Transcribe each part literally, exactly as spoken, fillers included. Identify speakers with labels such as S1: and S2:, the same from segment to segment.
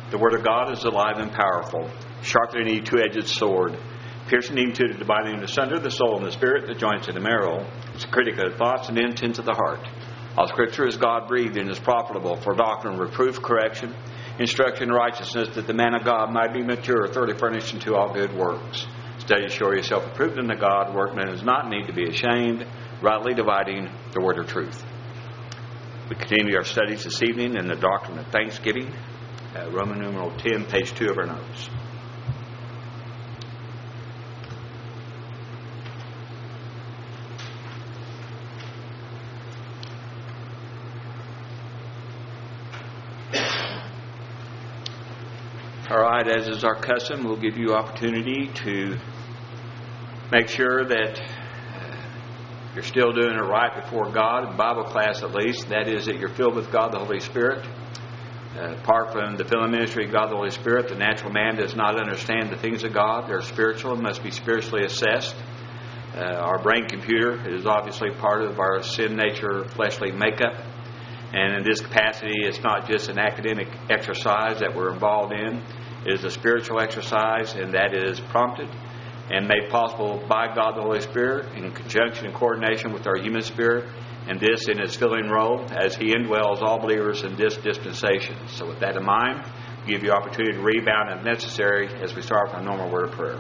S1: The Word of God is alive and powerful, sharper than any two-edged sword, piercing even to the dividing asunder the soul and the spirit, the joints and the marrow. It's a critic of the thoughts and intents of the heart. All Scripture is God-breathed and is profitable for doctrine, reproof, correction, instruction in righteousness, that the man of God might be mature, thoroughly furnished unto all good works. Study to show yourself approved unto God, workman does not need to be ashamed, rightly dividing the word of truth. We continue our studies this evening in the doctrine of thanksgiving, uh, Roman numeral ten, page two of our notes. All right, as is our custom, we'll give you opportunity to make sure that you're still doing it right before God, in Bible class at least. That is, that you're filled with God the Holy Spirit. Uh, apart from the filling ministry of God the Holy Spirit, the natural man does not understand the things of God. They're spiritual and must be spiritually assessed. Uh, our brain computer is obviously part of our sin nature fleshly makeup. And in this capacity, it's not just an academic exercise that we're involved in. It is a spiritual exercise, and that is prompted and made possible by God the Holy Spirit in conjunction and coordination with our human spirit, and this in its filling role as He indwells all believers in this dispensation. So with that in mind, I'll give you opportunity to rebound if necessary as we start with our normal word of prayer.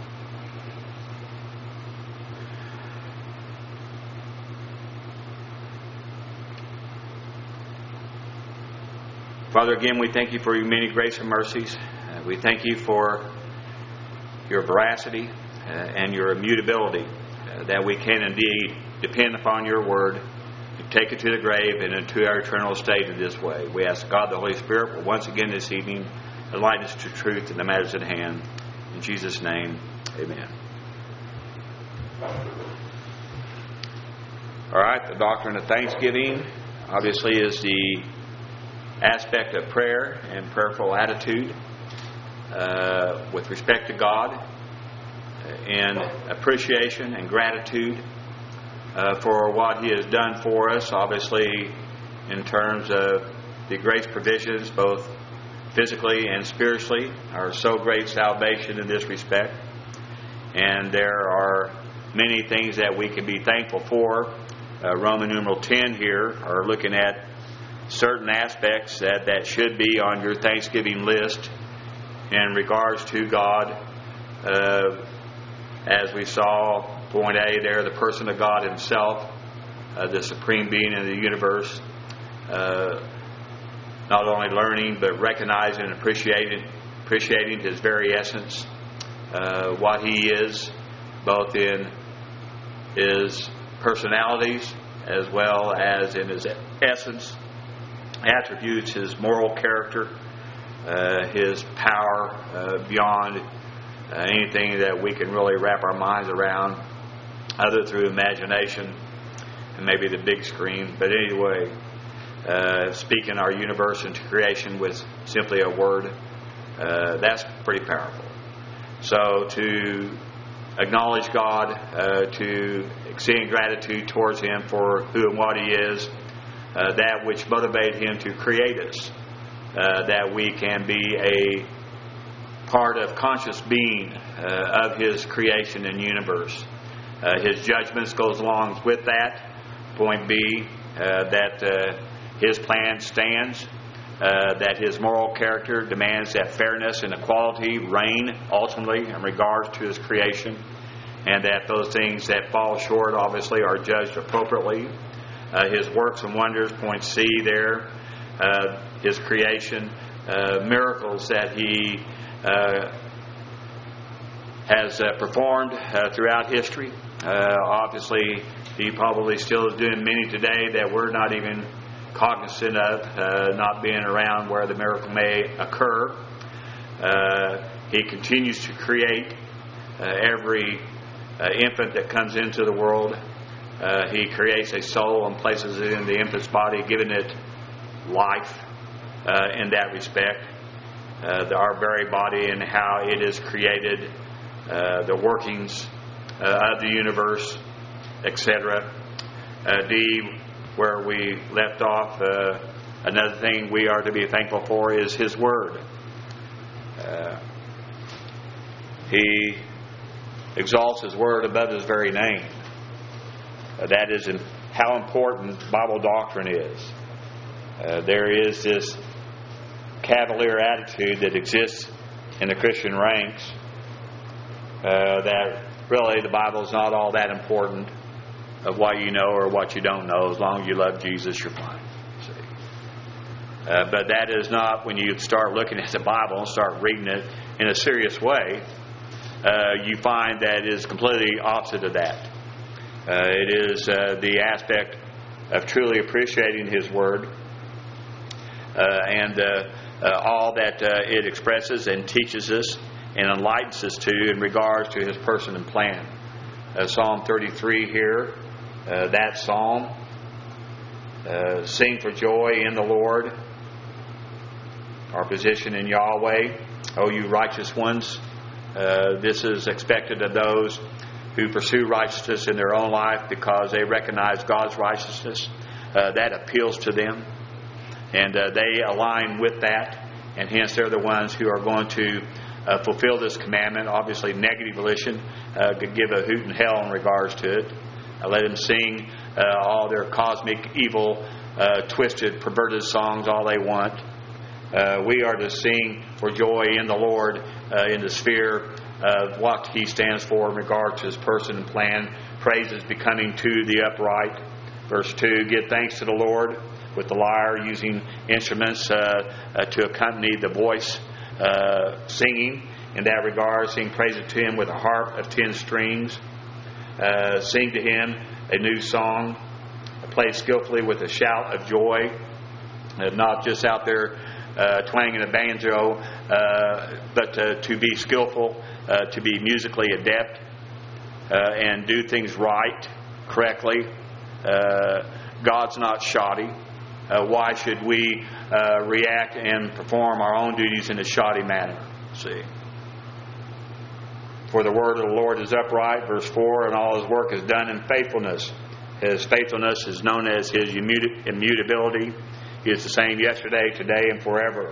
S1: Father, again, we thank you for your many grace and mercies. Uh, we thank you for your veracity uh, and your immutability, uh, that we can indeed depend upon your word, take it to the grave and into our eternal state in this way. We ask God the Holy Spirit will once again this evening enlighten us to truth in the matters at hand. In Jesus' name, amen. All right, the doctrine of thanksgiving obviously is the aspect of prayer and prayerful attitude uh, with respect to God, and appreciation and gratitude uh, for what He has done for us, obviously in terms of the grace provisions both physically and spiritually, our so great salvation in this respect. And there are many things that we can be thankful for. uh, Roman numeral ten here are looking at certain aspects that, that should be on your Thanksgiving list in regards to God. Uh, as we saw, point A there, the person of God Himself, uh, the supreme being in the universe, uh, not only learning but recognizing and appreciating, appreciating His very essence, uh, what He is, both in His personalities as well as in His essence, attributes, His moral character, uh, His power uh, beyond uh, anything that we can really wrap our minds around, other through imagination and maybe the big screen. But anyway, uh, speaking our universe into creation with simply a word, uh, that's pretty powerful. So to acknowledge God, uh, to extend gratitude towards Him for who and what He is, Uh, that which motivated Him to create us, uh, that we can be a part of conscious being uh, of His creation and universe. Uh, his judgments goes along with that. Point B, uh, that uh, His plan stands, uh, that His moral character demands that fairness and equality reign ultimately in regards to His creation, and that those things that fall short obviously are judged appropriately. Uh, his works and wonders, point C there, uh, His creation, uh, miracles that He uh, has uh, performed uh, throughout history. Uh, obviously, He probably still is doing many today that we're not even cognizant of, uh, not being around where the miracle may occur. Uh, he continues to create uh, every uh, infant that comes into the world. Uh, he creates a soul and places it in the infant's body, giving it life uh, in that respect. Uh, the, our very body and how it is created, uh, the workings uh, of the universe, et cetera. Uh, D, where we left off, uh, another thing we are to be thankful for is His Word. Uh, he exalts His Word above His very name. Uh, that is in how important Bible doctrine is. Uh, there is this cavalier attitude that exists in the Christian ranks uh, that really the Bible is not all that important of what you know or what you don't know. As long as you love Jesus, you're fine. See? Uh, but that is not when you start looking at the Bible and start reading it in a serious way. Uh, you find that it is completely opposite of that. Uh, it is uh, the aspect of truly appreciating His Word uh, and uh, uh, all that uh, it expresses and teaches us and enlightens us to in regards to His person and plan. Uh, Psalm thirty-three here, uh, that psalm, uh, sing for joy in the Lord, our position in Yahweh, O you righteous ones. Uh, this is expected of those who pursue righteousness in their own life because they recognize God's righteousness. Uh, that appeals to them. And uh, they align with that. And hence they're the ones who are going to uh, fulfill this commandment. Obviously, negative volition uh, could give a hoot in hell in regards to it. Uh, let them sing uh, all their cosmic, evil, uh, twisted, perverted songs all they want. Uh, we are to sing for joy in the Lord uh, in the sphere of what He stands for in regard to His person and plan. Praise is becoming to the upright. Verse two, give thanks to the Lord with the lyre, using instruments uh, uh, to accompany the voice uh, singing. In that regard, sing praises to Him with a harp of ten strings. Uh, sing to Him a new song. Play skillfully with a shout of joy. Uh, not just out there Uh, twanging a banjo, uh, but uh, to be skillful, uh, to be musically adept, uh, and do things right, correctly. Uh, God's not shoddy. Uh, why should we uh, react and perform our own duties in a shoddy manner? See. For the word of the Lord is upright, verse four, and all His work is done in faithfulness. His faithfulness is known as His immuta- immutability. He is the same yesterday, today, and forever.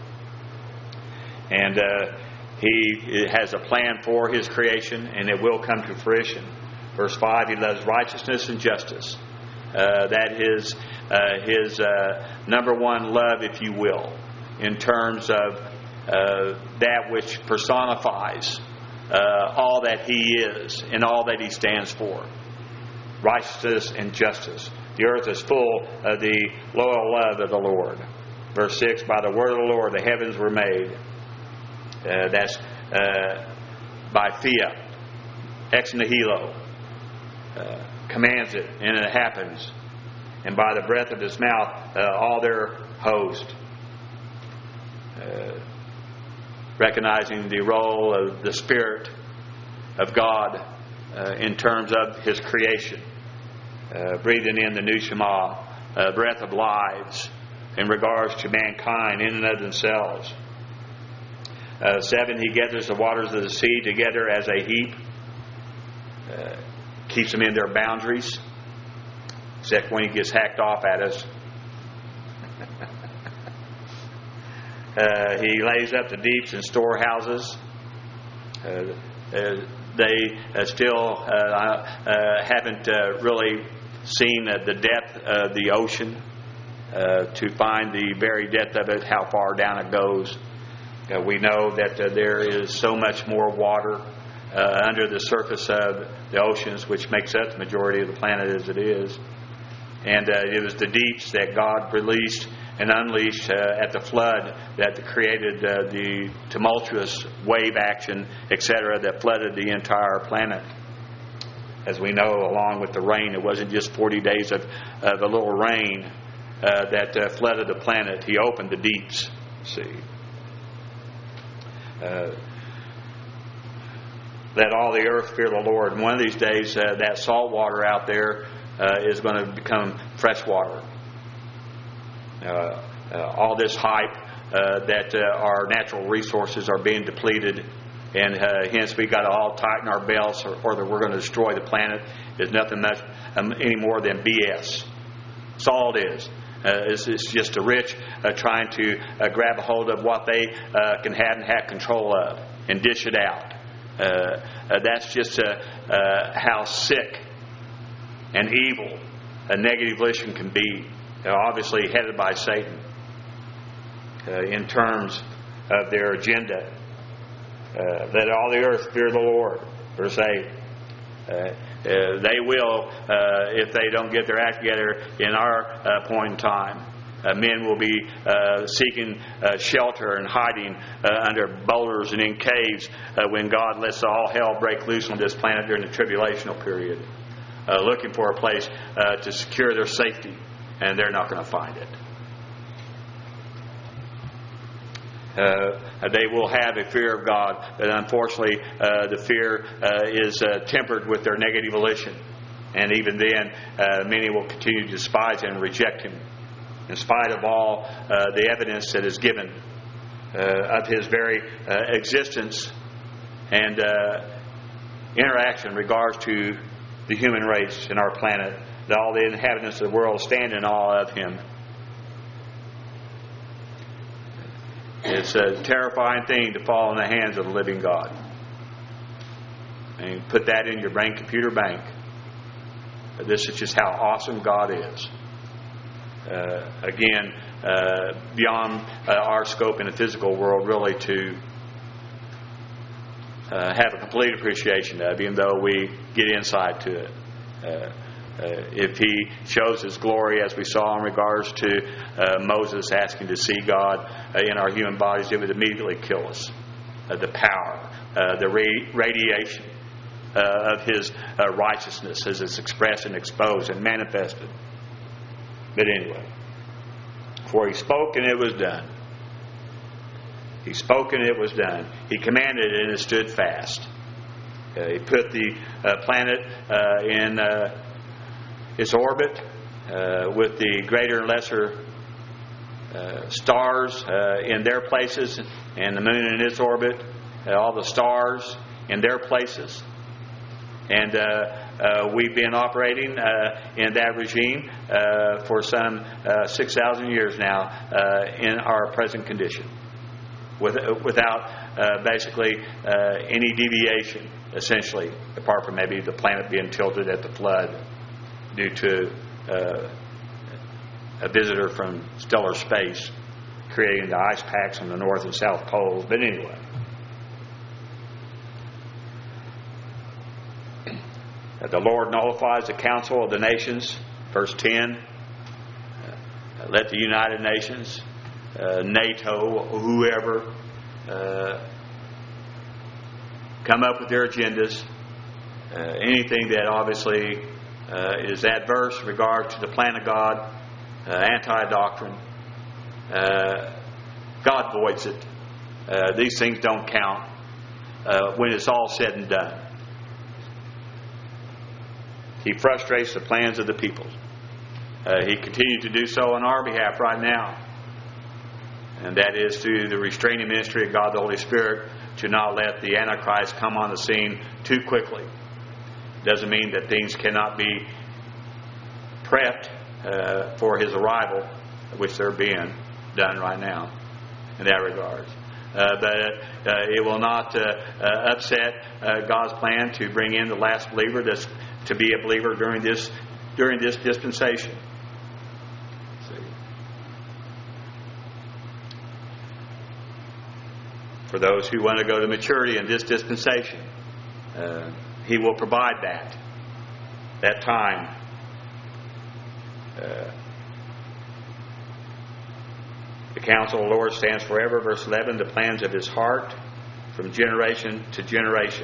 S1: And uh, He has a plan for His creation, and it will come to fruition. Verse five, He loves righteousness and justice. Uh, that is uh, His uh, number one love, if you will, in terms of uh, that which personifies uh, all that He is and all that He stands for. Righteousness and justice. The earth is full of the loyal love of the Lord. Verse six, by the word of the Lord the heavens were made. Uh, that's uh, by fiat, ex nihilo. Uh, commands it, and it happens. And by the breath of His mouth, uh, all their host. Uh, recognizing the role of the Spirit of God uh, in terms of His creation. Uh, breathing in the new Shema, uh, breath of lives in regards to mankind in and of themselves. Uh, seven, He gathers the waters of the sea together as a heap, uh, keeps them in their boundaries, except when He gets hacked off at us. uh, he lays up the deeps in storehouses. Uh, uh, they uh, still uh, uh, haven't uh, really seen uh, the depth of the ocean uh, to find the very depth of it, how far down it goes. Uh, we know that uh, there is so much more water uh, under the surface of the oceans, which makes up the majority of the planet as it is. And uh, it was the deeps that God released and unleashed uh, at the flood that created uh, the tumultuous wave action, et cetera, that flooded the entire planet. As we know, along with the rain, it wasn't just forty days of, of a little rain uh, that uh, flooded the planet. He opened the deeps. See, uh, let all the earth fear the Lord. And one of these days, uh, that salt water out there uh, is going to become fresh water. Uh, uh, all this hype uh, that uh, our natural resources are being depleted, and uh, hence we got to all tighten our belts, or, or that we're going to destroy the planet, is nothing much um, any more than B S. That's all it is. Uh, it's, it's just the rich uh, trying to uh, grab a hold of what they uh, can have and have control of and dish it out. Uh, uh, that's just uh, uh, how sick and evil a negative volition can be. Uh, obviously headed by Satan uh, in terms of their agenda. Uh, let all the earth fear the Lord, verse eight. Uh, uh, they will, uh, if they don't get their act together in our uh, point in time. Uh, men will be uh, seeking uh, shelter and hiding uh, under boulders and in caves uh, when God lets all hell break loose on this planet during the tribulational period, uh, looking for a place uh, to secure their safety, and they're not going to find it. Uh, they will have a fear of God, but unfortunately uh, the fear uh, is uh, tempered with their negative volition. And even then, uh, many will continue to despise Him and reject Him, in spite of all uh, the evidence that is given uh, of His very uh, existence and uh, interaction in regards to the human race in our planet, that all the inhabitants of the world stand in awe of Him. It's a terrifying thing to fall in the hands of the living God. And you put that in your brain computer bank. This is just how awesome God is. Uh, again, uh, beyond uh, our scope in the physical world, really to uh, have a complete appreciation of, even though we get insight to it. Uh, Uh, if He shows His glory, as we saw in regards to uh, Moses asking to see God uh, in our human bodies, it would immediately kill us. Uh, the power, uh, the ra- radiation uh, of His uh, righteousness as it's expressed and exposed and manifested. But anyway, for He spoke and it was done. He spoke and it was done. He commanded and it stood fast. Uh, he put the uh, planet uh, in Uh, its orbit uh, with the greater and lesser uh, stars uh, in their places, and the moon in its orbit, uh, all the stars in their places. And uh, uh, we've been operating uh, in that regime uh, for some uh, six thousand years now uh, in our present condition, with, without uh, basically uh, any deviation, essentially, apart from maybe the planet being tilted at the flood due to uh, a visitor from stellar space creating the ice packs on the north and south poles. But anyway, the Lord nullifies the council of the nations. Verse ten, uh, let the United Nations, uh, NATO, whoever, uh, come up with their agendas. Uh, anything that obviously Uh, is adverse in regard to the plan of God, uh, anti-doctrine. Uh, God voids it. Uh, these things don't count uh, when it's all said and done. He frustrates the plans of the people. Uh, he continues to do so on our behalf right now. And that is through the restraining ministry of God the Holy Spirit to not let the Antichrist come on the scene too quickly. Doesn't mean that things cannot be prepped uh, for his arrival, which they're being done right now in that regard. Uh, but uh, it will not uh, uh, upset uh, God's plan to bring in the last believer that's to be a believer during this during this dispensation. See? For those who want to go to maturity in this dispensation, uh, He will provide that, that time. Uh, the counsel of the Lord stands forever. Verse eleven, the plans of His heart from generation to generation.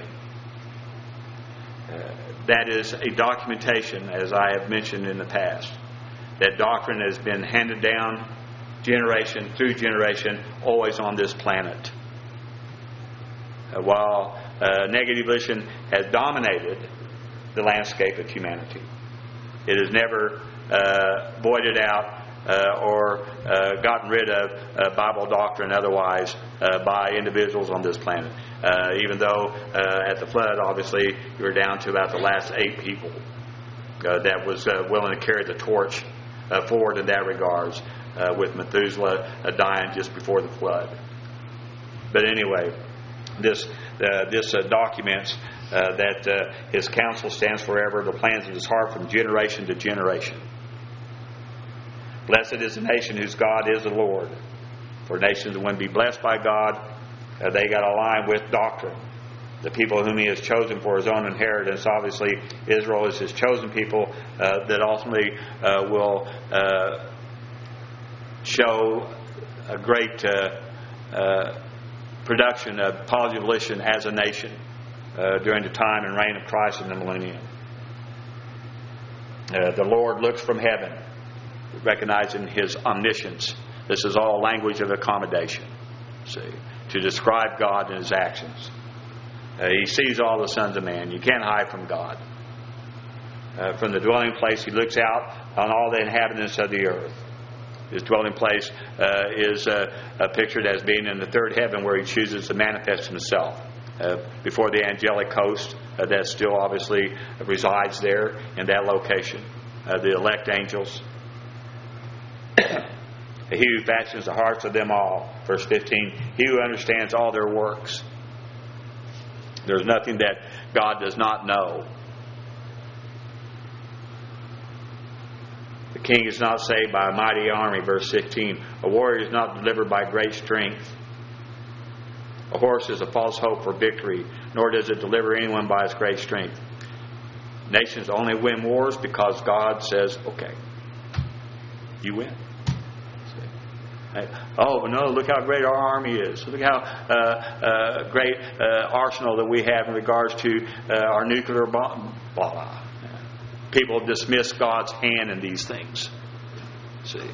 S1: Uh, that is a documentation, as I have mentioned in the past. That doctrine has been handed down generation through generation, always on this planet. Uh, while Uh, negative volition has dominated the landscape of humanity, it has never uh, voided out uh, or uh, gotten rid of uh, Bible doctrine otherwise uh, by individuals on this planet. Uh, even though uh, at the flood, obviously, you were down to about the last eight people uh, that was uh, willing to carry the torch uh, forward in that regards, uh, with Methuselah uh, dying just before the flood. But anyway, this uh, this uh, documents uh, that uh, His counsel stands forever, the plans of His heart from generation to generation. Blessed is the nation whose God is the Lord. For nations that want to be blessed by God, uh, they got to align with doctrine. The people whom He has chosen for His own inheritance, obviously Israel is His chosen people uh, that ultimately uh, will uh, show a great uh, uh, production of positive volition as a nation uh, during the time and reign of Christ in the millennium. Uh, the Lord looks from heaven, recognizing His omniscience. This is all language of accommodation, see, to describe God and His actions. Uh, he sees all the sons of man. You can't hide from God. Uh, from the dwelling place, He looks out on all the inhabitants of the earth. His dwelling place uh, is uh, uh, pictured as being in the third heaven, where He chooses to manifest Himself. Uh, before the angelic host uh, that still obviously resides there in that location. Uh, the elect angels. He who fashions the hearts of them all. Verse fifteen. He who understands all their works. There's nothing that God does not know. The king is not saved by a mighty army. Verse sixteen. A warrior is not delivered by great strength. A horse is a false hope for victory, nor does it deliver anyone by its great strength. Nations only win wars because God says, okay, you win. Oh, no, look how great our army is. Look how uh, uh, great uh, arsenal that we have in regards to uh, our nuclear bomb. Blah, blah. People dismiss God's hand in these things. See?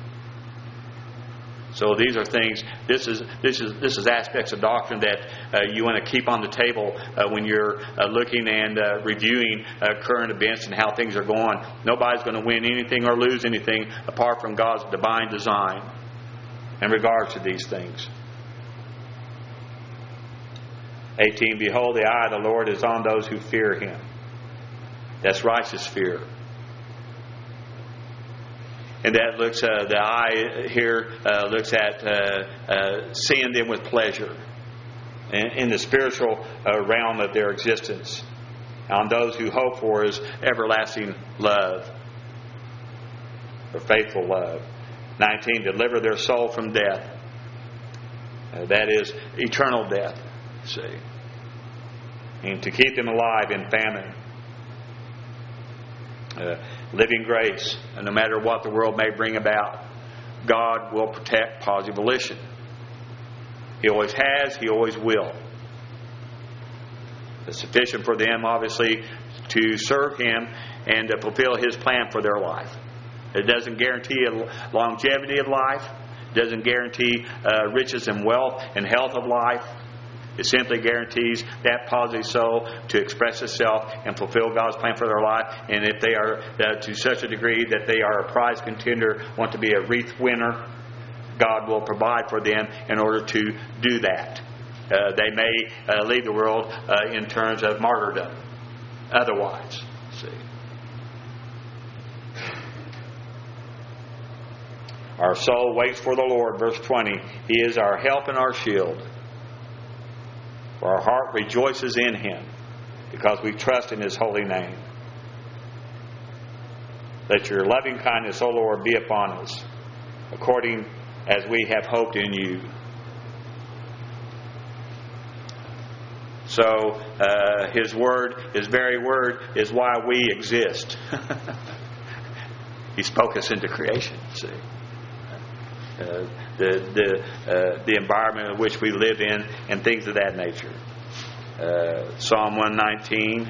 S1: So these are things, this is this is this is aspects of doctrine that uh, you want to keep on the table uh, when you're uh, looking and uh, reviewing uh, current events and how things are going. Nobody's going to win anything or lose anything apart from God's divine design in regards to these things. eighteen. Behold, the eye of the Lord is on those who fear Him. That's righteous fear. And that looks, uh, the eye here uh, looks at uh, uh, seeing them with pleasure in, in the spiritual uh, realm of their existence. On those who hope for His everlasting love, or faithful love. nineteen. Deliver their soul from death. Uh, that is eternal death. See, and to keep them alive in famine. Uh, living grace, and no matter what the world may bring about, God will protect positive volition. He always has, He always will. It's sufficient for them, obviously, to serve Him and to fulfill His plan for their life. It doesn't guarantee a longevity of life. It doesn't guarantee uh, riches and wealth and health of life. It simply guarantees that positive soul to express itself and fulfill God's plan for their life. And if they are uh, to such a degree that they are a prize contender, want to be a wreath winner, God will provide for them in order to do that. Uh, they may uh, leave the world uh, in terms of martyrdom. Otherwise, see. Our soul waits for the Lord. Verse twenty. He is our help and our shield. For our heart rejoices in Him, because we trust in His holy name. Let your loving kindness, O Lord, be upon us, according as we have hoped in You. So, uh, His Word, His very Word, is why we exist. He spoke us into creation, see. Uh, the the uh, the environment in which we live in, and things of that nature. Uh, Psalm one nineteen.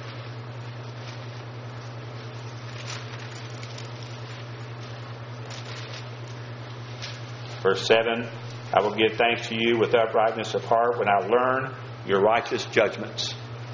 S1: Verse seven. I will give thanks to You with uprightness of heart when I learn Your righteous judgments.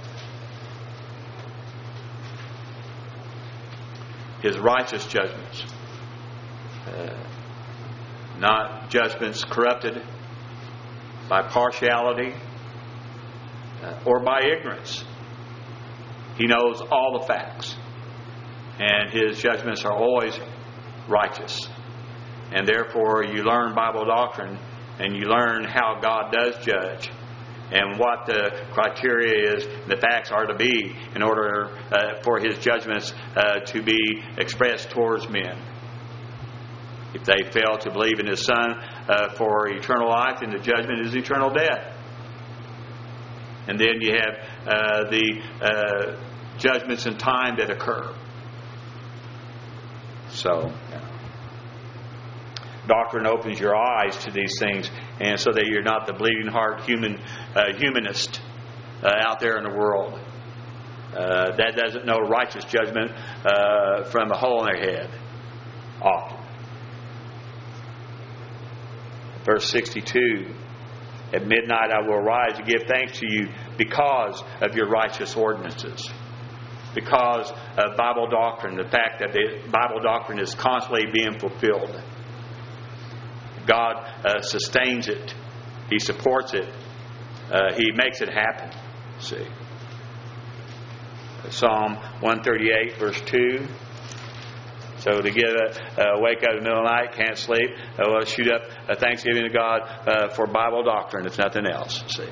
S1: His righteous judgments. Uh, Not judgments corrupted by partiality uh, or by ignorance. He knows all the facts. And His judgments are always righteous. And therefore you learn Bible doctrine and you learn how God does judge and what the criteria is, the facts are to be in order uh, for His judgments uh, to be expressed towards men. If they fail to believe in His Son uh, for eternal life, then the judgment is eternal death. And then you have uh, the uh, judgments in time that occur. So, doctrine opens your eyes to these things, and so that you're not the bleeding heart human uh, humanist uh, out there in the world uh, that doesn't know righteous judgment uh, from a hole in their head. Often. Verse sixty-two. At midnight I will rise to give thanks to you because of your righteous ordinances. Because of Bible doctrine, the fact that the Bible doctrine is constantly being fulfilled. God uh, sustains it. He supports it. Uh, he makes it happen. See. Psalm one thirty-eight, verse two. So to get a, uh, wake up in the middle of the night, can't sleep, uh, well, shoot up a thanksgiving to God uh, for Bible doctrine, if nothing else. See.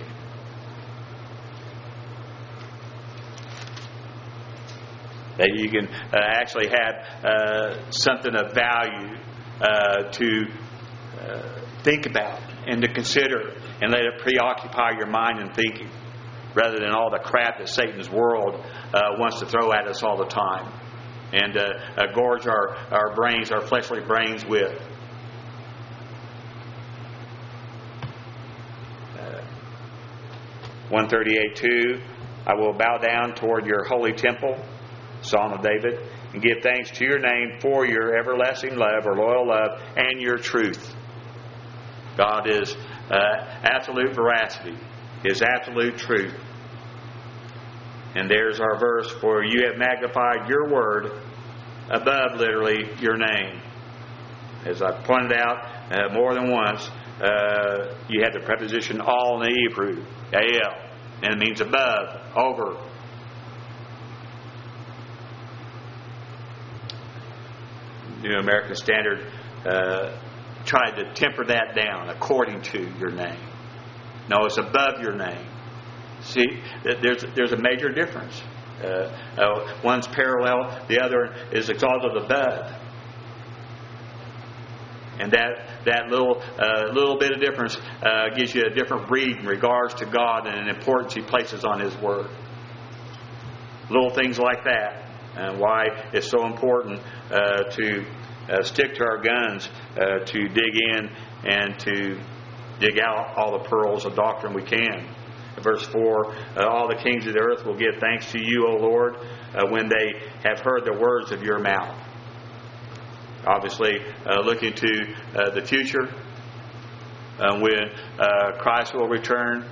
S1: That you can uh, actually have uh, something of value uh, to uh, think about and to consider, and let it preoccupy your mind and thinking, rather than all the crap that Satan's world uh, wants to throw at us all the time. And uh, uh, gorge our, our brains, our fleshly brains with. Uh, one thirty-eight two, I will bow down toward your holy temple, Psalm of David, and give thanks to your name for your everlasting love or loyal love and your truth. God is uh, absolute veracity, His absolute truth. And there's our verse, for you have magnified your word above, literally, your name. As I pointed out uh, more than once, uh, you have the preposition all in the Hebrew, al, and it means above, over. New American Standard uh, tried to temper that down according to your name. No, it's above your name. See, there's there's a major difference. Uh, uh, one's parallel, the other is exalted above, and that that little uh, little bit of difference uh, gives you a different read in regards to God and an importance He places on His Word. Little things like that, and why it's so important uh, to uh, stick to our guns, uh, to dig in and to dig out all the pearls of doctrine we can. Verse four, uh, all the kings of the earth will give thanks to you, O Lord, uh, when they have heard the words of your mouth. Obviously, uh, looking to uh, the future, uh, when uh, Christ will return.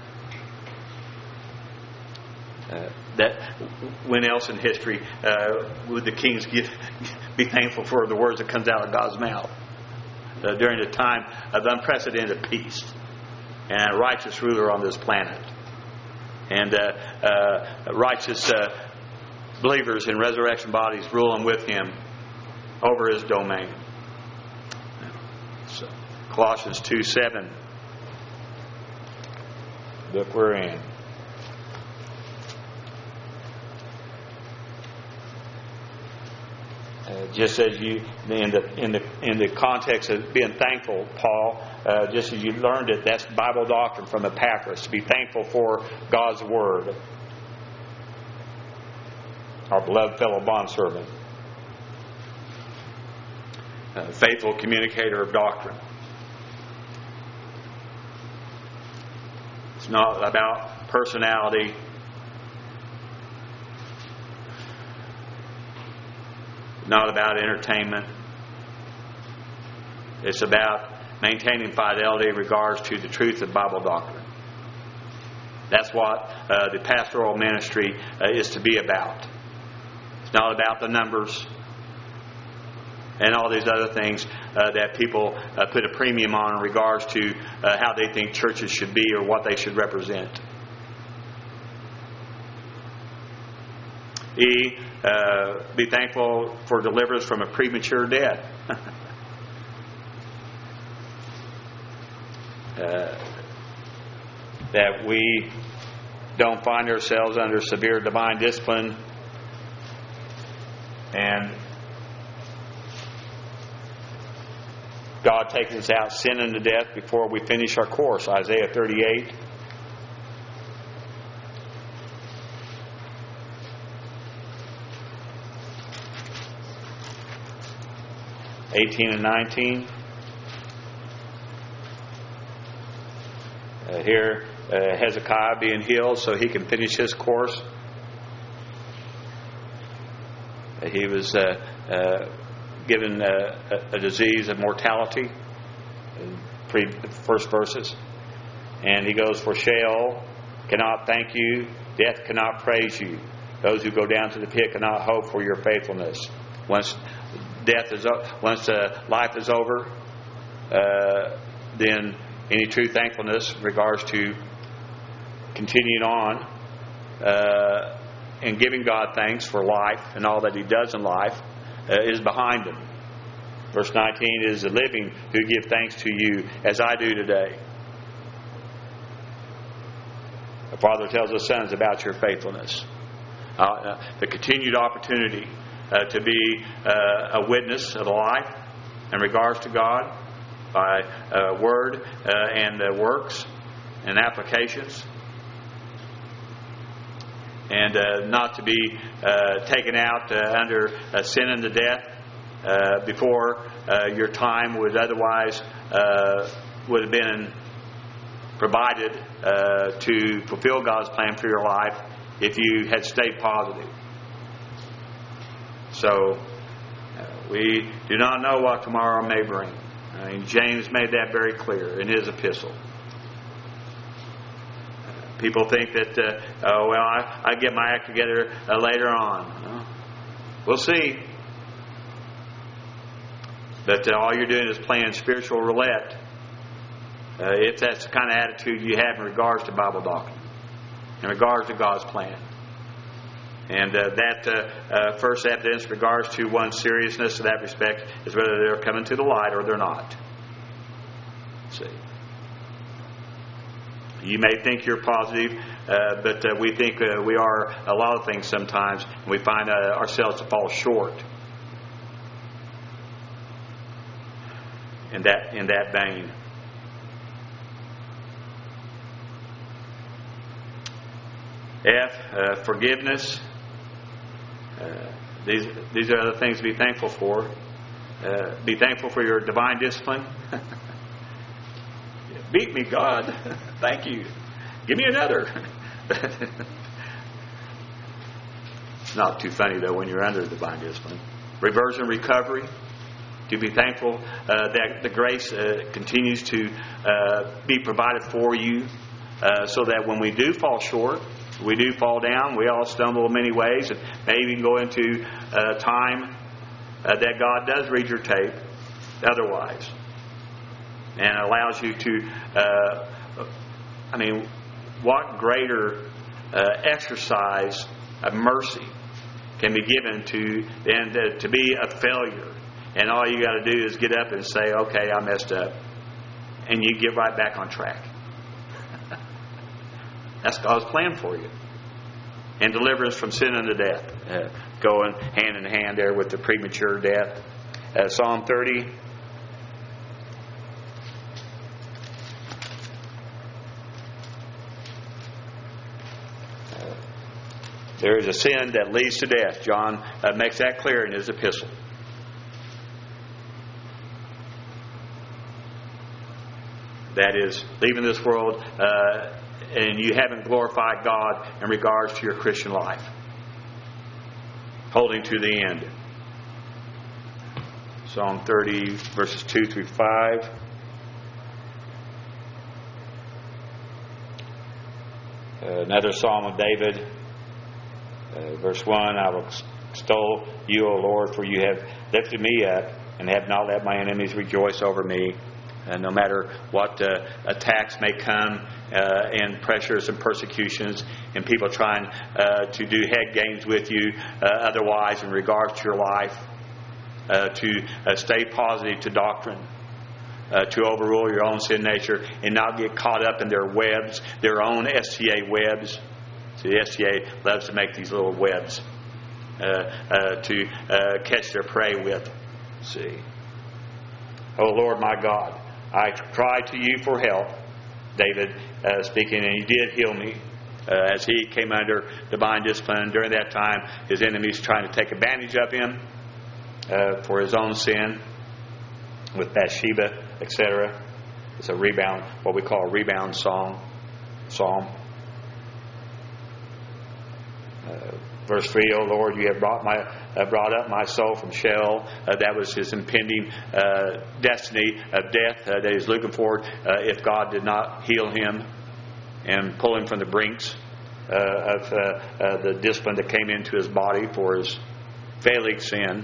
S1: Uh, that when else in history uh, would the kings give, be thankful for the words that comes out of God's mouth uh, during the time of unprecedented peace and a righteous ruler on this planet? And uh, uh, righteous uh, believers in resurrection bodies ruling with Him over His domain. So, Colossians two seven. Book we're in. Uh, just as you in the in the in the context of being thankful, Paul, uh, just as you learned it, that's Bible doctrine from Epaphras. To be thankful for God's word, our beloved fellow bondservant, uh, faithful communicator of doctrine. It's not about personality. Not about entertainment. It's about maintaining fidelity in regards to the truth of Bible doctrine. That's what uh, the pastoral ministry uh, is to be about. It's not about the numbers and all these other things uh, that people uh, put a premium on in regards to uh, how they think churches should be or what they should represent. E, uh, be thankful for deliverance from a premature death. uh, that we don't find ourselves under severe divine discipline and God takes us out sin unto death before we finish our course. Isaiah thirty-eight. eighteen and nineteen. Uh, here, uh, Hezekiah being healed so he can finish his course. Uh, he was uh, uh, given uh, a, a disease of mortality in pre, the first verses. And he goes, for Sheol cannot thank you, death cannot praise you. Those who go down to the pit cannot hope for your faithfulness. Once death is once uh, life is over, uh, then any true thankfulness in regards to continuing on uh, and giving God thanks for life and all that He does in life uh, is behind Him. Verse nineteen is the living who give thanks to you as I do today. The Father tells His sons about your faithfulness. Uh, uh, the continued opportunity uh, to be uh, a witness of the life in regards to God by uh, word uh, and uh, works and applications. And uh, not to be uh, taken out uh, under uh, sin and the death uh, before uh, your time would otherwise uh, would have been provided uh, to fulfill God's plan for your life if you had stayed positive. So uh, we do not know what tomorrow may bring. I mean, James made that very clear in his epistle. People think that, uh, oh, well, I, I get my act together uh, later on. Well, we'll see. But uh, all you're doing is playing spiritual roulette. Uh, if that's the kind of attitude you have in regards to Bible doctrine, in regards to God's plan. And uh, that uh, uh, first evidence in regards to one's seriousness in that respect is whether they're coming to the light or they're not. See. You may think you're positive, uh, but uh, we think uh, we are a lot of things sometimes, and we find uh, ourselves to fall short in that in that vein. F, uh, forgiveness. Uh, these these are other things to be thankful for. Uh, be thankful for your divine discipline. Beat me, God. Thank you. Give me another. It's not too funny, though, when you're under divine discipline. Reversion recovery. To be thankful uh, that the grace uh, continues to uh, be provided for you uh, so that when we do fall short, we do fall down, we all stumble in many ways, and maybe even go into a time uh, that God does read your tape otherwise. And allows you to, uh, I mean, what greater uh, exercise of mercy can be given to than to, to be a failure. And all you got to do is get up and say, okay, I messed up. And you get right back on track. That's God's plan for you. And deliverance from sin unto death. Uh, going hand in hand there with the premature death. Uh, Psalm thirty. Uh, there is a sin that leads to death. John uh, makes that clear in his epistle. That is, leaving this world uh, and you haven't glorified God in regards to your Christian life. Holding to the end. Psalm thirty, verses two through five. Uh, another Psalm of David. Uh, verse one, I will extol you, O Lord, for you have lifted me up and have not let my enemies rejoice over me. Uh, no matter what uh, attacks may come uh, and pressures and persecutions and people trying uh, to do head games with you uh, otherwise in regards to your life, uh, to uh, stay positive to doctrine, uh, to overrule your own sin nature and not get caught up in their webs, their own S T A webs. So the S T A loves to make these little webs uh, uh, to uh, catch their prey with. See. Oh Lord my God, I cried to you for help, David uh, speaking, and you did heal me. Uh, as he came under divine discipline, during that time, his enemies trying to take advantage of him uh, for his own sin with Bathsheba, et cetera. It's a rebound, what we call a rebound song, psalm. Uh, verse three, O Lord, you have brought my uh, brought up my soul from Sheol. Uh, that was his impending uh, destiny of death uh, that he's looking for uh, if God did not heal him and pull him from the brinks uh, of uh, uh, the discipline that came into his body for his failing sin.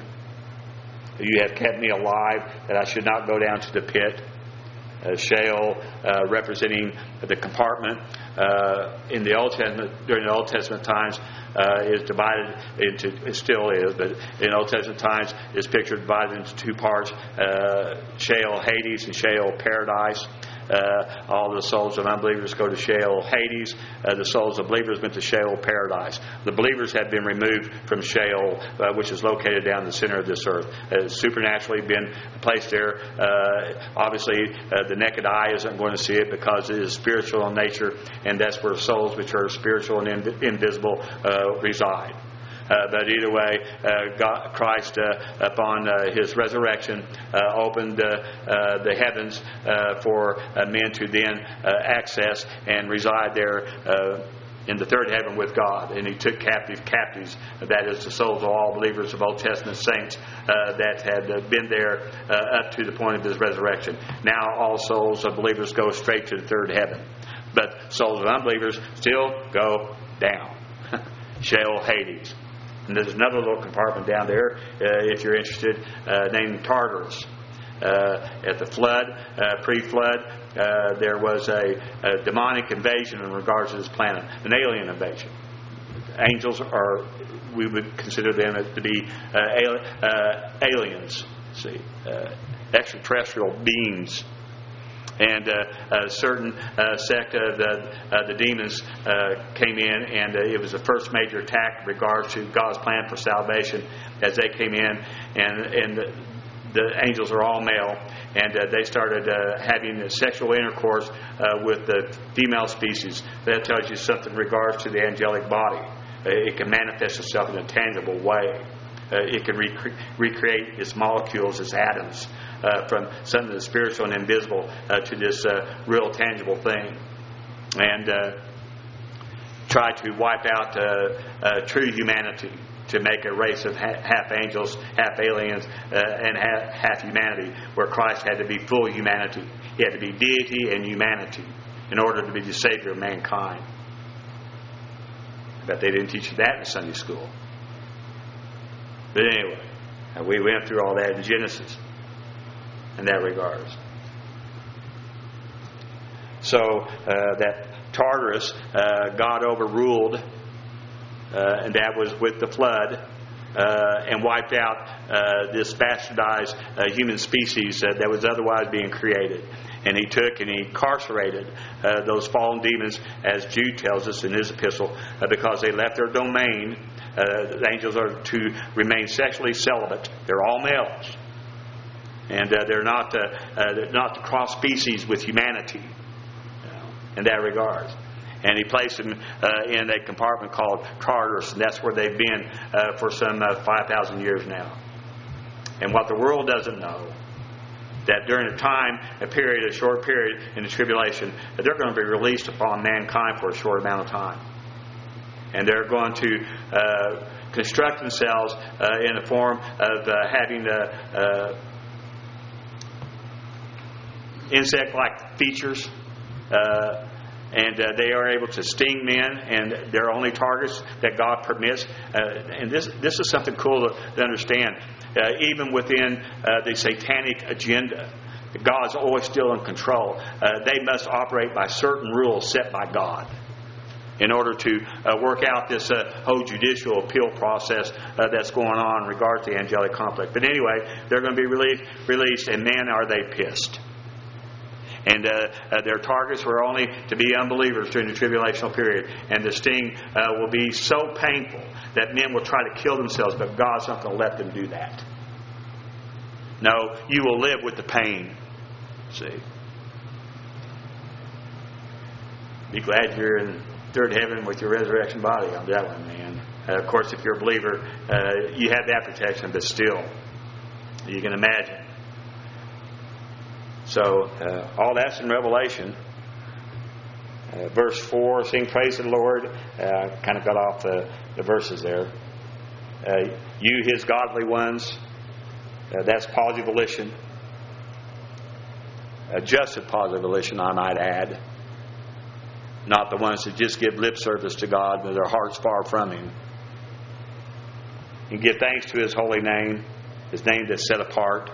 S1: You have kept me alive that I should not go down to the pit. Uh, Sheol uh, representing the compartment uh, in the Old Testament, during the Old Testament times, uh, is divided into, it still is, but in Old Testament times is pictured divided into two parts, uh, Sheol Hades and Sheol Paradise. Uh, all the souls of unbelievers go to Sheol Hades. Uh, the souls of believers went to Sheol Paradise. The believers had been removed from Sheol, uh, which is located down the center of this earth. Uh, supernaturally been placed there. Uh, obviously, uh, the naked eye isn't going to see it because it is spiritual in nature, and that's where souls which are spiritual and inv- invisible uh, reside. Uh, but either way, uh, God, Christ, uh, upon uh, His resurrection, uh, opened uh, uh, the heavens uh, for uh, men to then uh, access and reside there uh, in the third heaven with God. And He took captive captives, that is the souls of all believers of Old Testament saints uh, that had uh, been there uh, up to the point of His resurrection. Now all souls of believers go straight to the third heaven. But souls of unbelievers still go down. Sheol Hades. And there's another little compartment down there, uh, if you're interested, uh, named Tartarus. Uh, at the flood, uh, pre-flood, uh, there was a, a demonic invasion in regards to this planet, an alien invasion. Angels are, we would consider them to be uh, ali- uh, aliens, see, uh, extraterrestrial beings. And uh, a certain uh, sect of the, uh, the demons uh, came in, and uh, it was the first major attack in regards to God's plan for salvation as they came in. And, and the, the angels are all male, and uh, they started uh, having sexual intercourse uh, with the female species. That tells you something in regards to the angelic body. Uh, it can manifest itself in a tangible way. Uh, it can rec- recreate its molecules, its atoms, uh, from something that's spiritual and invisible uh, to this uh, real tangible thing. And uh, try to wipe out uh, uh, true humanity to make a race of ha- half angels, half aliens, uh, and half, half humanity, where Christ had to be full humanity. He had to be deity and humanity in order to be the Savior of mankind. I bet they didn't teach you that in Sunday school. But anyway, we went through all that in Genesis in that regards. So uh, that Tartarus, uh, God overruled, uh, and that was with the flood, uh, and wiped out uh, this bastardized uh, human species uh, that was otherwise being created. And He took and He incarcerated uh, those fallen demons, as Jude tells us in his epistle, uh, because they left their domain. Uh, the angels are to remain sexually celibate. They're all males, and uh, they're not uh, uh, they're not to cross species with humanity, you know, in that regard. And He placed them uh, in a compartment called Tartarus, and that's where they've been uh, for some uh, five thousand years now. And what the world doesn't know, that during a time, a period, a short period in the tribulation, that they're going to be released upon mankind for a short amount of time. And they're going to uh, construct themselves uh, in the form of uh, having uh, uh, insect-like features. Uh, and uh, they are able to sting men, and they're only targets that God permits. Uh, and this this is something cool to, to understand. Uh, even within uh, the satanic agenda, God's always still in control. Uh, they must operate by certain rules set by God in order to uh, work out this uh, whole judicial appeal process uh, that's going on in regard to the angelic conflict. But anyway, they're going to be released, released and man, are they pissed. And uh, uh, their targets were only to be unbelievers during the tribulational period. And the sting uh, will be so painful that men will try to kill themselves, but God's not going to let them do that. No, you will live with the pain. See? Be glad you're in third heaven with your resurrection body on that one, man. Uh, of course, if you're a believer, uh, you have that protection, but still, you can imagine. So, uh, all that's in Revelation. Uh, verse four, sing praise to the Lord. Uh, kind of got off the, the verses there. Uh, you, His godly ones. Uh, that's positive volition. Adjusted positive volition, I might add. Not the ones that just give lip service to God, but their heart's far from Him. And give thanks to His holy name, His name that's set apart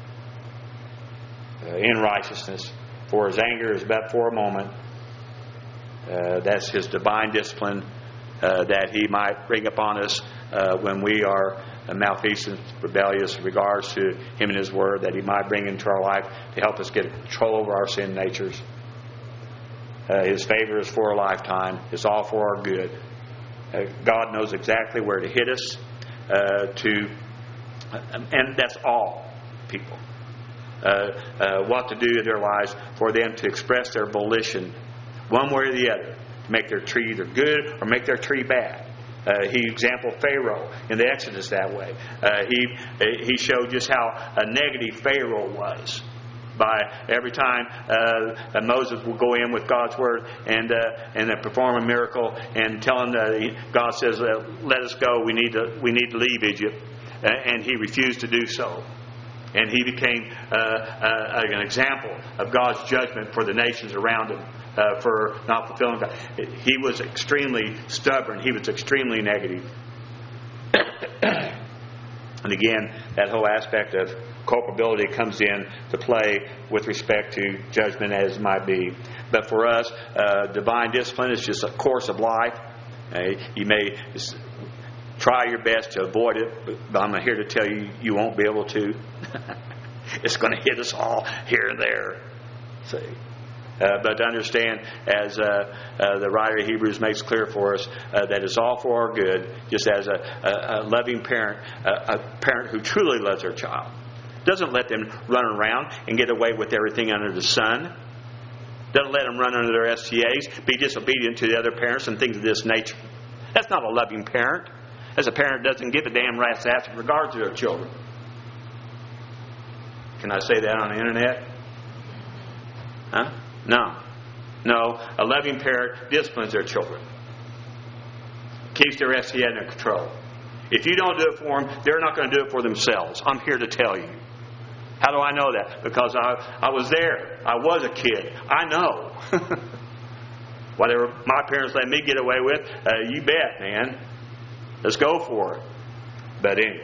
S1: uh, in righteousness. For His anger is but for a moment. Uh, that's His divine discipline uh, that He might bring upon us uh, when we are malfeasant, rebellious in regards to Him and His Word, that He might bring into our life to help us get control over our sin natures. Uh, His favor is for a lifetime. It's all for our good. Uh, God knows exactly where to hit us, uh, to, and that's all people. Uh, uh, what to do in their lives for them to express their volition, one way or the other, to make their tree either good or make their tree bad. Uh, he exampled Pharaoh in the Exodus that way. Uh, he he showed just how a negative Pharaoh was. By every time uh, Moses would go in with God's word and uh, and uh, perform a miracle and tell him that God says, uh, "Let us go. We need to we need to leave Egypt," uh, and he refused to do so. And he became uh, uh, an example of God's judgment for the nations around him uh, for not fulfilling God. He was extremely stubborn. He was extremely negative. And again, that whole aspect of culpability comes in to play with respect to judgment as might be. But for us, uh, divine discipline is just a course of life. Uh, you may try your best to avoid it, but I'm here to tell you, you won't be able to. It's going to hit us all here and there. See? Uh, but to understand, as uh, uh, the writer of Hebrews makes clear for us, uh, that it's all for our good, just as a, a, a loving parent, a, a parent who truly loves their child. Doesn't let them run around and get away with everything under the sun. Doesn't let them run under their S T As, be disobedient to the other parents and things of this nature. That's not a loving parent. As a parent doesn't give a damn rat's ass in regard to their children. Can I say that on the internet? Huh? No. No. A loving parent disciplines their children. Keeps their S T A under control. If you don't do it for them, they're not going to do it for themselves. I'm here to tell you. How do I know that? Because I, I was there. I was a kid. I know. Whatever my parents let me get away with, uh, you bet, man. Let's go for it. But anyway.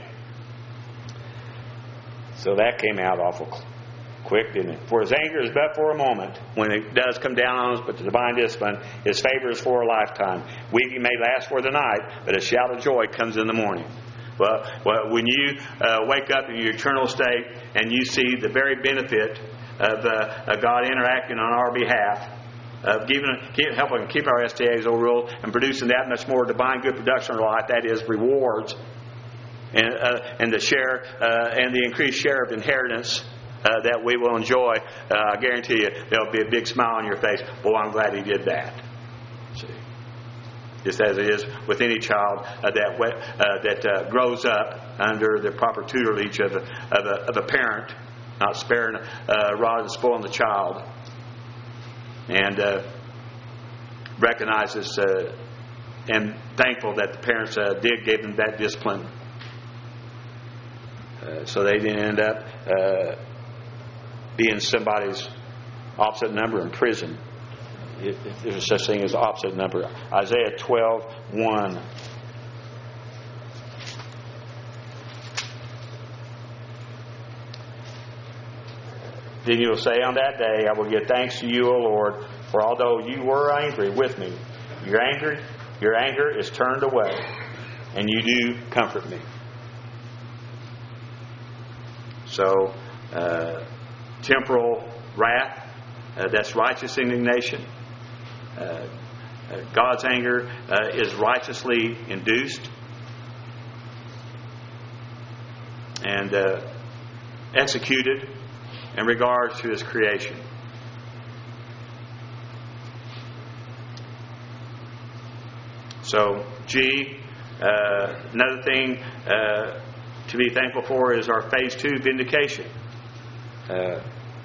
S1: So that came out awful quick, didn't it? For His anger is but for a moment. When it does come down on us, but the divine discipline, His favor is for a lifetime. Weeping may last for the night, but a shout of joy comes in the morning. Well, well when you uh, wake up in your eternal state and you see the very benefit of uh, God interacting on our behalf, of giving, keep, helping keep our S T As overruled and producing that much more divine good production in our life, that is rewards, and uh, and the share uh, and the increased share of inheritance uh, that we will enjoy. Uh, I guarantee you, there'll be a big smile on your face. Boy, I'm glad he did that. See, just as it is with any child uh, that uh, that uh, grows up under the proper tutelage of a, of a, of a parent, not sparing uh, rod and spoiling the child. And uh, recognizes uh, and thankful that the parents uh, did give them that discipline, uh, so they didn't end up uh, being somebody's opposite number in prison. If there's such thing as opposite number. Isaiah twelve one. Then you will say on that day, I will give thanks to you, O Lord, for although you were angry with me, your anger, your anger is turned away, and you do comfort me. So, uh, temporal wrath, uh, that's righteous indignation. Uh, uh, God's anger uh, is righteously induced and uh, executed in regards to His creation. So, G, uh, another thing uh, to be thankful for is our phase two vindication. Uh,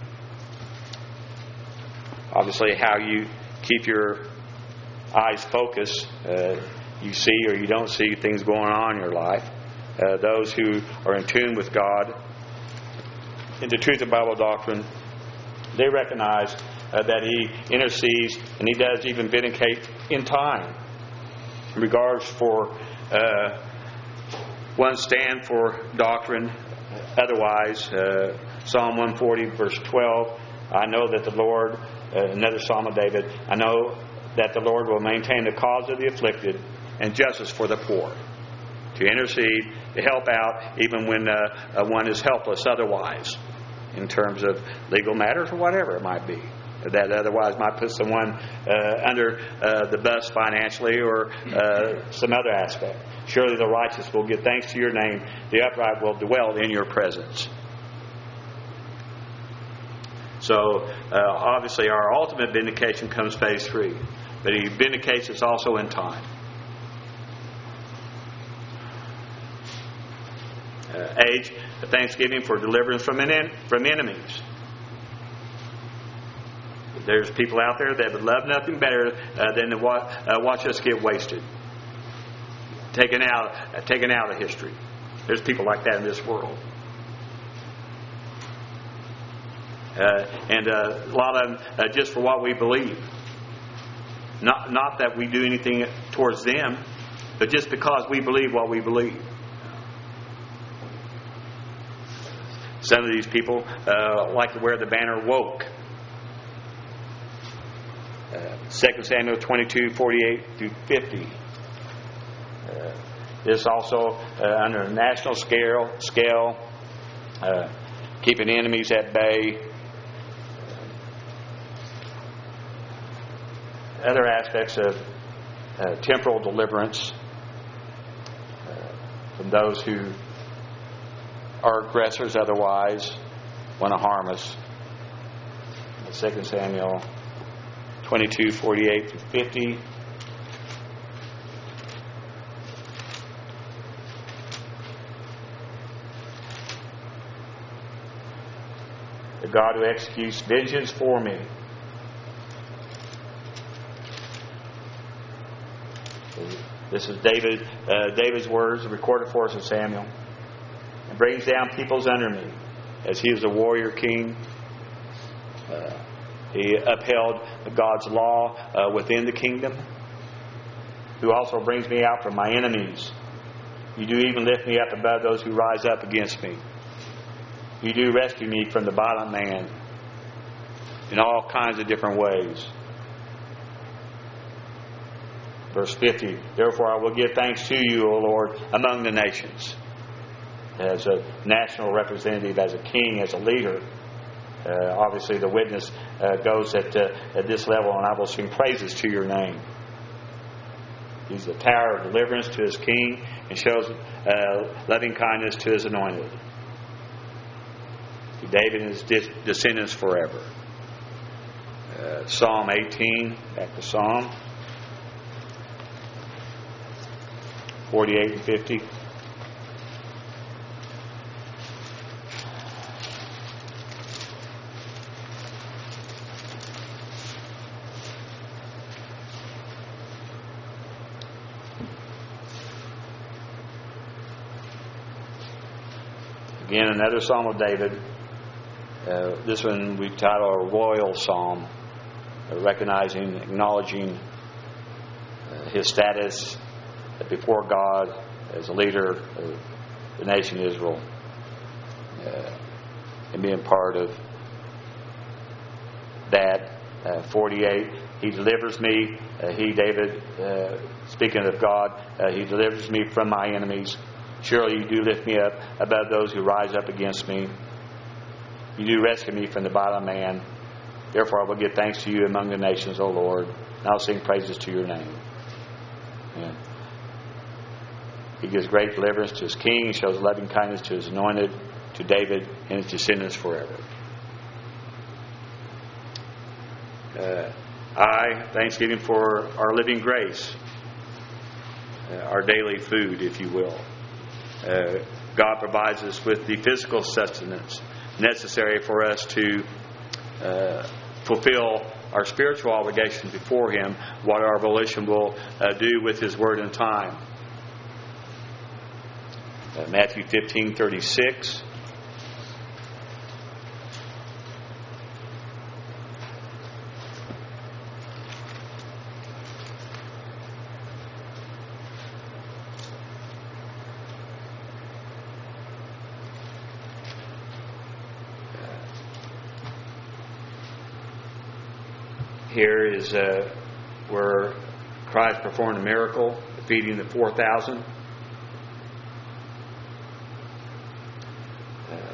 S1: obviously, how you keep your eyes focused, uh, you see or you don't see things going on in your life. Uh, those who are in tune with God, in the truth of Bible doctrine, they recognize uh, that He intercedes and He does even vindicate in time. In regards for uh, one stand for doctrine, otherwise, uh, Psalm one forty verse twelve, I know that the Lord, uh, another Psalm of David, I know that the Lord will maintain the cause of the afflicted and justice for the poor. To intercede, to help out even when uh, uh, one is helpless otherwise, in terms of legal matters or whatever it might be. That otherwise might put someone uh, under uh, the bus financially or uh, some other aspect. Surely the righteous will give thanks to your name. The upright will dwell in your presence. So, uh, obviously, our ultimate vindication comes phase three. But He vindicates us also in time. Uh, age, thanksgiving for deliverance from, en- from enemies. There's people out there that would love nothing better uh, than to wa- uh, watch us get wasted, taken out, uh, taken out of history. There's people like that in this world, uh, and uh, a lot of them uh, just for what we believe. Not, not that we do anything towards them, but just because we believe what we believe. Some of these people uh, like to wear the banner woke. Uh, Second Samuel twenty-two, forty-eight through fifty. Uh, this also uh, under a national scale, scale uh, keeping enemies at bay. Other aspects of uh, temporal deliverance uh, from those who are aggressors otherwise want to harm us. Second Samuel twenty-two, forty-eight through fifty. The God who executes vengeance for me. This is David, uh, David's words recorded for us in Samuel. And brings down peoples under me, as he was a warrior king. Uh, he upheld God's law uh, within the kingdom. Who also brings me out from my enemies. You do even lift me up above those who rise up against me. You do rescue me from the violent man in all kinds of different ways. Verse fifty, therefore I will give thanks to you, O Lord, among the nations. As a national representative, as a king, as a leader, uh, obviously the witness uh, goes at, uh, at this level, and I will sing praises to your name. He's the tower of deliverance to his king and shows uh, loving kindness to his anointed. To David and his descendants forever. Uh, Psalm eighteen, back to Psalm forty-eight and fifty. Again, another Psalm of David. Uh, this one we title a royal psalm, uh, recognizing, acknowledging uh, his status before God as a leader of the nation Israel, uh, and being part of that. Uh, forty-eight, He delivers me. Uh, he, David, uh, speaking of God, uh, He delivers me from my enemies. Surely you do lift me up above those who rise up against me. You do rescue me from the bottom of man. Therefore I will give thanks to you among the nations, O Lord, and I'll sing praises to your name. Yeah. He gives great deliverance to His king. He shows loving kindness to His anointed, to David and His descendants forever. Uh, I, thanksgiving for our living grace, uh, our daily food, if you will. Uh, God provides us with the physical sustenance necessary for us to uh, fulfill our spiritual obligations before Him, what our volition will uh, do with His Word and time. Uh, Matthew fifteen thirty-six. Here is uh, where Christ performed a miracle, feeding the four thousand. Uh,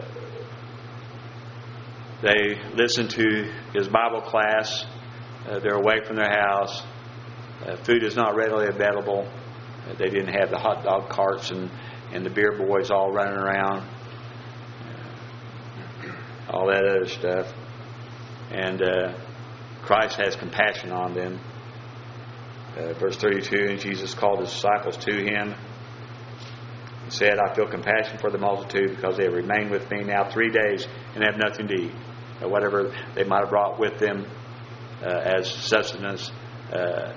S1: they listened to His Bible class. Uh, they're away from their house. Uh, food is not readily available. Uh, they didn't have the hot dog carts and, and the beer boys all running around. Uh, all that other stuff. And Uh, Christ has compassion on them. Uh, verse thirty-two, and Jesus called His disciples to Him and said, I feel compassion for the multitude because they have remained with me now three days and have nothing to eat. Uh, whatever they might have brought with them uh, as sustenance uh,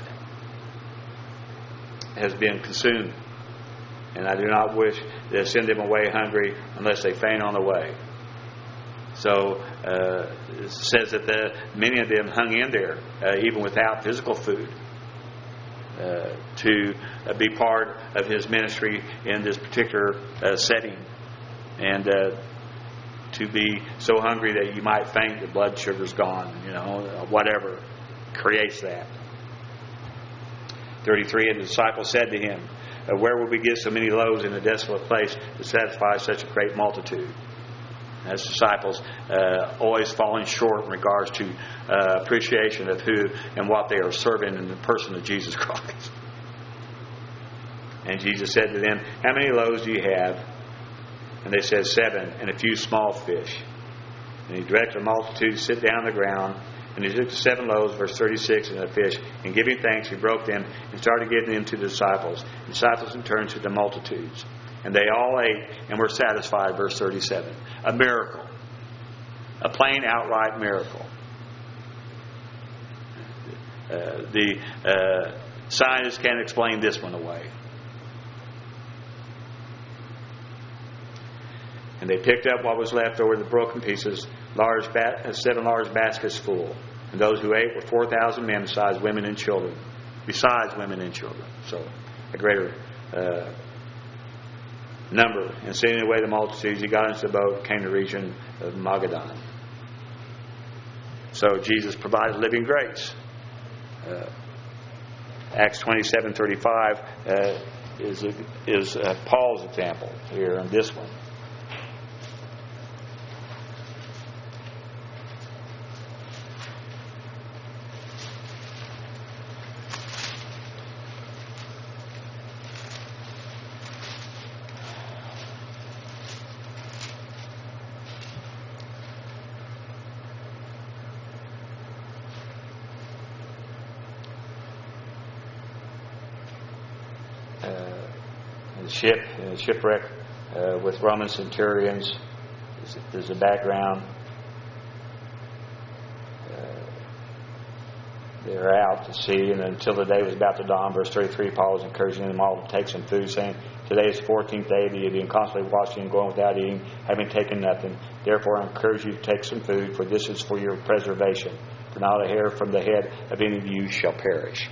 S1: has been consumed. And I do not wish to send them away hungry unless they faint on the way. So uh, it says that the, many of them hung in there, uh, even without physical food, uh, to uh, be part of His ministry in this particular uh, setting, and uh, to be so hungry that you might faint, the blood sugar's gone, you know, whatever creates that. thirty-three, and the disciples said to Him, uh, where will we get so many loaves in a desolate place to satisfy such a great multitude? As disciples, uh, always falling short in regards to uh, appreciation of who and what they are serving in the person of Jesus Christ. And Jesus said to them, how many loaves do you have? And they said, seven, and a few small fish. And He directed the multitude to sit down on the ground. And He took the seven loaves, verse thirty-six, and the fish, and giving thanks, He broke them and started giving them to the disciples. The disciples in turn to the multitudes. And they all ate and were satisfied, verse thirty-seven. A miracle. A plain, outright miracle. Uh, the uh, scientists can't explain this one away. And they picked up what was left over, the broken pieces, large ba- seven large baskets full. And those who ate were four thousand men, besides women and children. Besides women and children. So, a greater uh, number. And sending away the multitudes, He got into the boat, came to the region of Magadan. So Jesus provides living grace. Uh, Acts twenty-seven thirty-five uh, is is uh, Paul's example here in this one. Ship, uh, shipwreck uh, with Roman centurions is, is the background. Uh, they're out to sea, and until the day was about to dawn, verse thirty-three, Paul was encouraging them all to take some food, saying, today is the fourteenth day of the year, being constantly watching and going without eating, having taken nothing. Therefore I encourage you to take some food, for this is for your preservation. For not a hair from the head of any of you shall perish.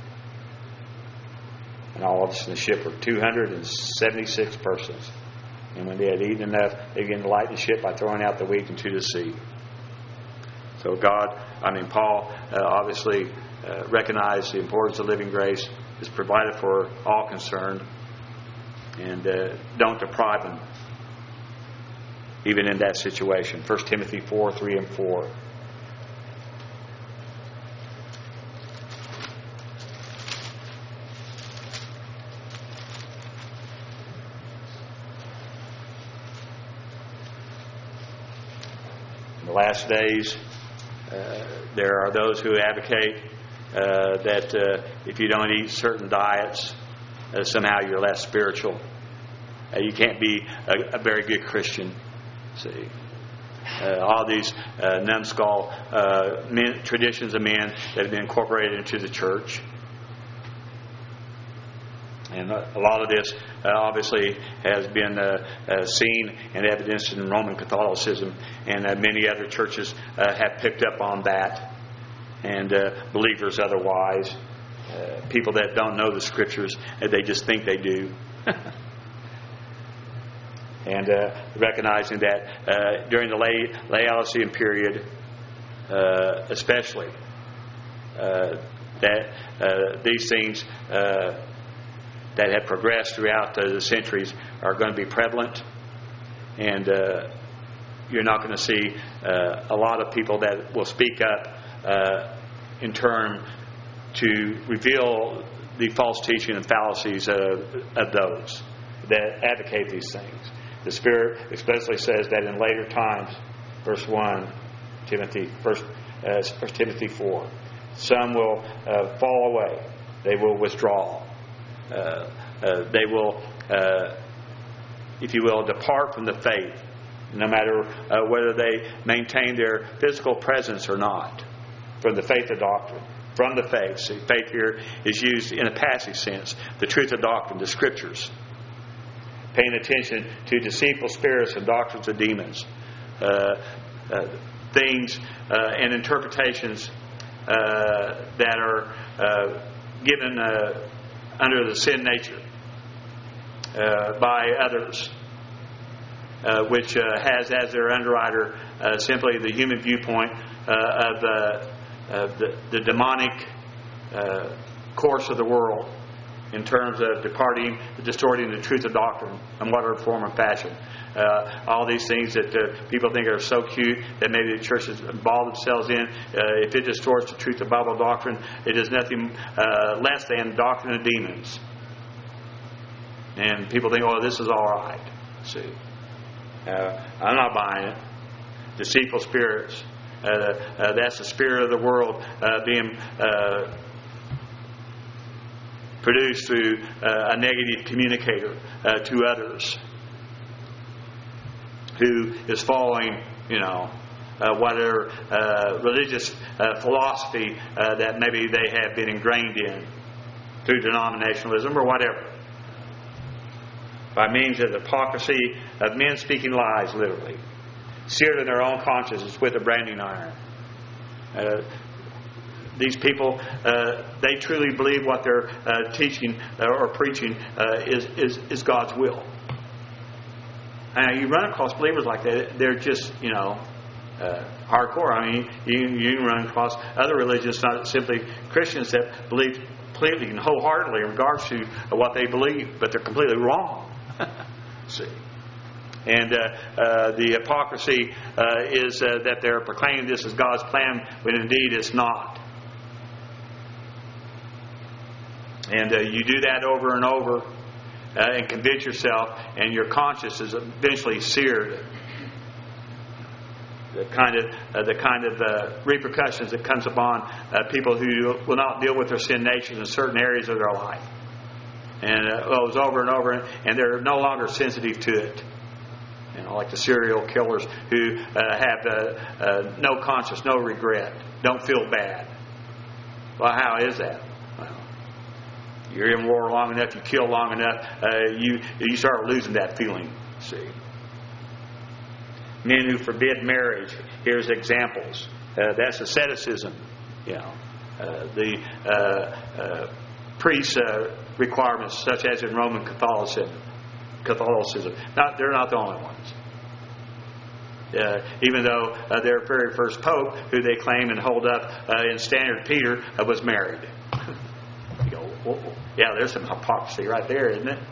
S1: And all of us in the ship were two hundred seventy-six persons. And when they had eaten enough, they began to lighten the ship by throwing out the wheat into the sea. So God, I mean Paul, uh, obviously uh, recognized the importance of living grace is provided for all concerned, and uh, don't deprive them, even in that situation. First Timothy four, three and four. In the last days, uh, there are those who advocate uh, that uh, if you don't eat certain diets, uh, somehow you're less spiritual. Uh, you can't be a, a very good Christian. See, uh, all these uh, numbskull uh, men, traditions of men that have been incorporated into the church. And a lot of this uh, obviously has been uh, uh, seen and evidenced in Roman Catholicism, and uh, many other churches uh, have picked up on that, and uh, believers otherwise. Uh, people that don't know the Scriptures, uh, they just think they do. And uh, recognizing that uh, during the La- Laodicean period, uh, especially, uh, that uh, these things uh, that have progressed throughout uh, the centuries are going to be prevalent, and uh, you're not going to see uh, a lot of people that will speak up uh, in term to reveal the false teaching and fallacies of, of those that advocate these things. The Spirit especially says that in later times, verse one, Timothy, first, uh, first Timothy four, some will uh, fall away. They will withdraw. Uh, uh, they will, uh, if you will, depart from the faith, no matter uh, whether they maintain their physical presence or not, from the faith of doctrine. From the faith. See, faith here is used in a passive sense. The truth of doctrine, the Scriptures. Paying attention to deceitful spirits and doctrines of demons. Uh, uh, things uh, and interpretations uh, that are uh, given uh, under the sin nature uh, by others, uh, which uh, has as their underwriter uh, simply the human viewpoint uh, of, uh, of the, the demonic uh, course of the world in terms of departing, distorting the truth of doctrine in whatever form or fashion. Uh, all these things that uh, people think are so cute that maybe the church has involved themselves in. Uh, if it distorts the truth of Bible doctrine, it is nothing uh, less than the doctrine of demons. And people think, oh, this is all right. See, uh, I'm not buying it. Deceitful spirits. Uh, uh, that's the spirit of the world uh, being uh, produced through uh, a negative communicator uh, to others, who is following, you know, uh, whatever uh, religious uh, philosophy uh, that maybe they have been ingrained in through denominationalism or whatever, by means of the hypocrisy of men speaking lies, literally, seared in their own consciences with a branding iron. Uh, these people, uh, they truly believe what they're uh, teaching uh, or preaching uh, is, is is God's will. And you run across believers like that, they're just, you know, uh, hardcore. I mean, you, you can run across other religions, not simply Christians, that believe completely and wholeheartedly in regards to what they believe, but they're completely wrong. See? And uh, uh, the hypocrisy uh, is uh, that they're proclaiming this as God's plan, when indeed it's not. And uh, you do that over and over uh, and convince yourself, and your conscience is eventually seared. The kind of uh, the kind of uh, repercussions that comes upon uh, people who will not deal with their sin natures in certain areas of their life, and uh, it goes over and over, and they're no longer sensitive to it. You know, like the serial killers who uh, have uh, uh, no conscience, no regret, don't feel bad. Well, how is that? Well, you're in war long enough, you kill long enough, uh, you you start losing that feeling. See, men who forbid marriage. Here's examples. Uh, that's asceticism. You know, uh, the uh, uh, priest uh, requirements, such as in Roman Catholicism. Catholicism. Not, they're not the only ones. Uh, even though uh, their very first pope, who they claim and hold up uh, in Standard Peter, uh, was married. You go, whoa, whoa. Yeah, there's some hypocrisy right there, isn't it?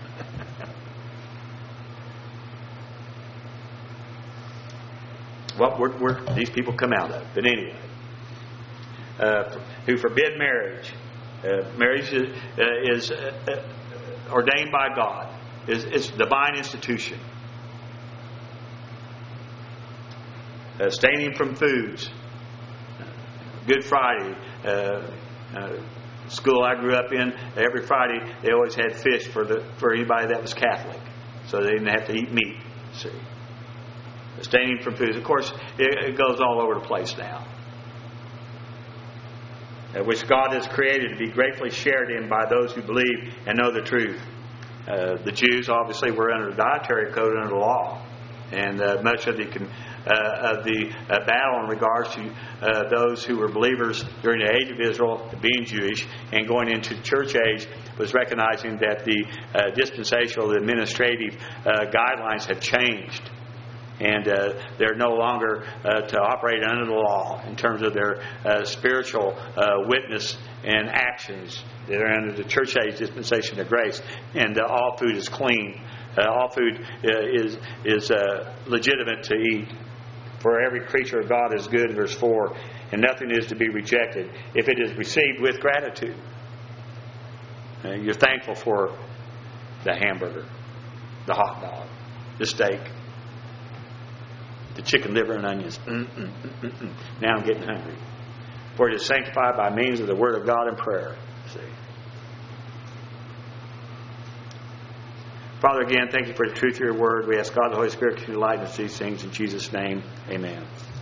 S1: What where, where these people come out of? But anyway, uh, who forbid marriage. Uh, marriage is, uh, is uh, ordained by God. It's, it's a divine institution. Uh, abstaining from foods. Good Friday. Uh, uh, school I grew up in, every Friday they always had fish for the for anybody that was Catholic, so they didn't have to eat meat. See, abstaining from foods. Of course, it, it goes all over the place now. Uh, which God has created to be gratefully shared in by those who believe and know the truth. Uh, the Jews obviously were under the dietary code under the law, and uh, much of the con- uh, of the uh, battle in regards to uh, those who were believers during the age of Israel, being Jewish, and going into church age, was recognizing that the uh, dispensational, the administrative uh, guidelines have changed. And uh, they're no longer uh, to operate under the law in terms of their uh, spiritual uh, witness and actions. They're under the church age dispensation of grace. And uh, all food is clean. Uh, all food uh, is is uh, legitimate to eat. For every creature of God is good, verse four, and nothing is to be rejected if it is received with gratitude. Uh, you're thankful for the hamburger, the hot dog, the steak, the chicken liver and onions. Mm, mm, mm, mm, mm. Now I'm getting hungry. For it is sanctified by means of the Word of God and prayer. See. Father, again, thank you for the truth of your Word. We ask God the Holy Spirit to enlighten us these things in Jesus' name. Amen.